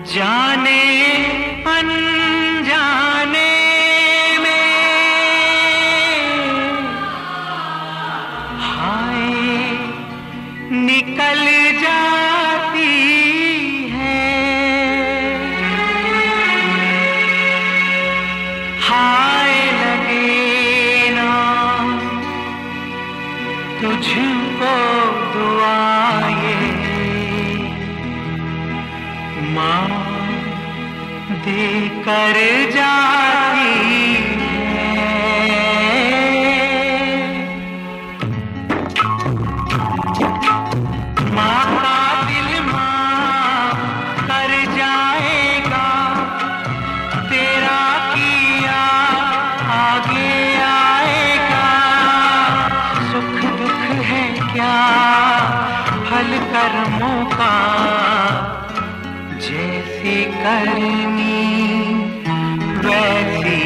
जाने अनजाने में हाय निकल जाती है, हाय लगे ना तुझको दुआएं माँ देकर जाती है। माँ का दिल माँ कर जाएगा, तेरा किया आगे आएगा। सुख दुख है क्या फल कर्मों का, जैसी करनी वैसी